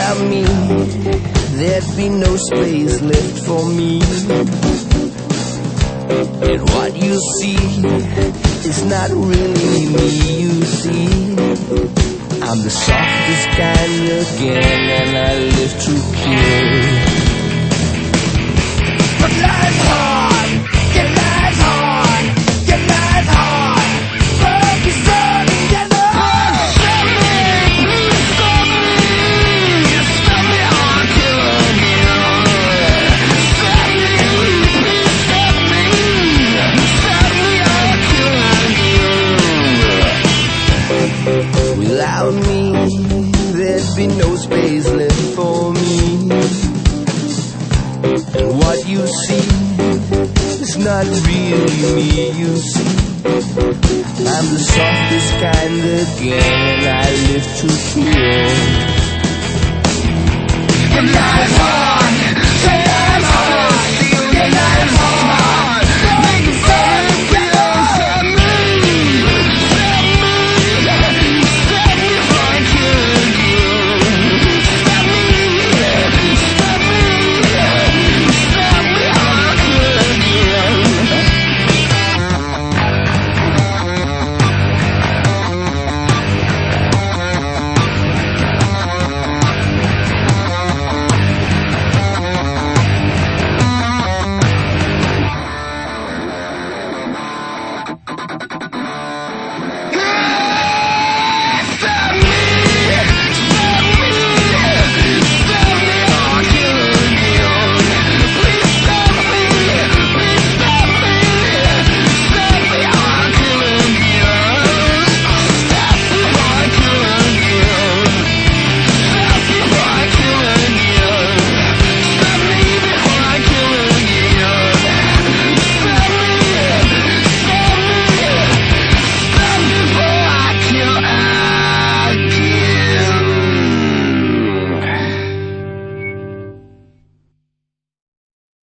Without me, there'd be no space left for me. And what you see is not really me, you see. I'm the softest kind again, and I live to kill. But life's hard, yeah, life's hard, yeah, life's hard. But it's sun together. Stop me, please stop me. Stop me, I'm killing you. Stop me, please stop me. Stop me, I'm killing you. Without me, there'd be no space left for me. And what you see is not really me, you see. I'm the softest kind again, and I live to kill. Your life's hard, your life's hard, your life's hard.